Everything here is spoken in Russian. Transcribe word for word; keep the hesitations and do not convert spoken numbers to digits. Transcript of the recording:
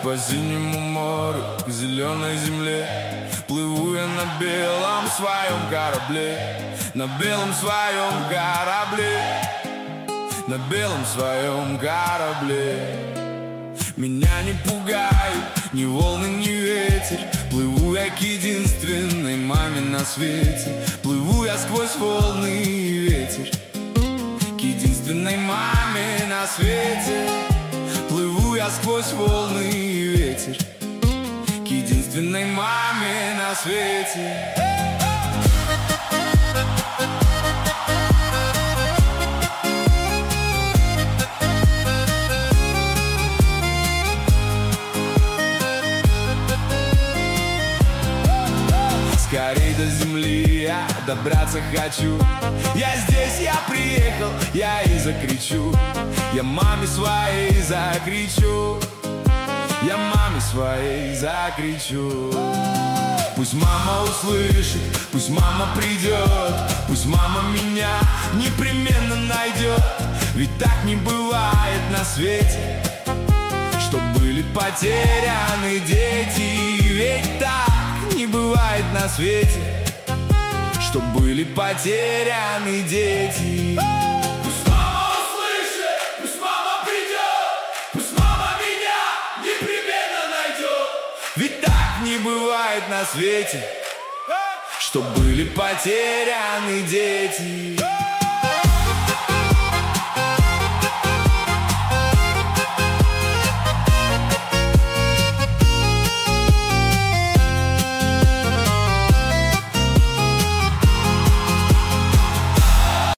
По синему морю, к зеленой земле плыву я на белом своем корабле, на белом своем корабле, на белом своем корабле. Меня не пугают ни волны, ни ветер. Плыву я к единственной маме на свете. Плыву я сквозь волны и ветер к единственной маме на свете. Плыву я сквозь волны и ветер к единственной маме на свете. Скорей до земли я добраться хочу. Я здесь, я приехал, я и закричу. Я маме своей закричу. Я маме своей закричу. Пусть мама услышит, пусть мама придет, пусть мама меня непременно найдет. Ведь так не бывает на свете, чтоб были потеряны дети. Ведь так не бывает на свете, чтоб были потеряны дети. Пусть мама услышит, пусть мама придет, пусть мама меня непременно найдет. Ведь так не бывает на свете, чтоб были потеряны дети.